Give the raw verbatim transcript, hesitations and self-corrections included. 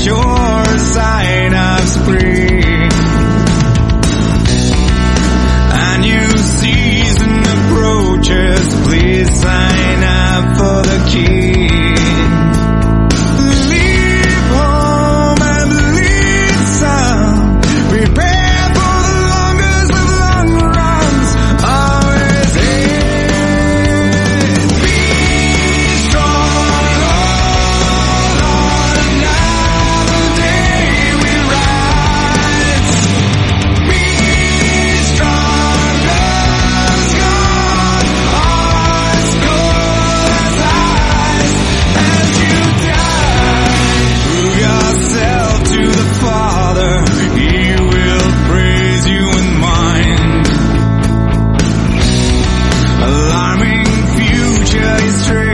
sure sign of spring. A new season approaches, please sign up for the king. Leave home and leave some, prepare for the longest of long runs. Always aim, be strong, hold on, another day we rise. Be strong, love's gone, hearts cold as ice, and you die. Prove yourself to the Father, He will praise you in mind. Alarming future is strange.